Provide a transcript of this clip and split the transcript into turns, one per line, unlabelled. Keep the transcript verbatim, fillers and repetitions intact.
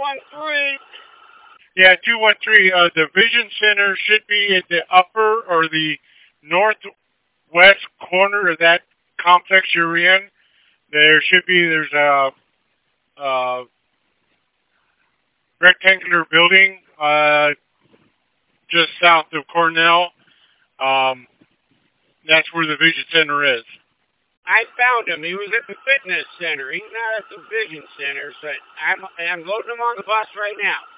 one three.
Yeah, two one three. Uh, the Vision Center should be at the upper or the northwest corner of that complex you're in. There should be, there's a, a rectangular building uh, just south of Cornell. Um, that's where the Vision Center is.
I found him. He was at the fitness center. He's not at the Vision Center. So I'm, I'm loading him on the bus right now.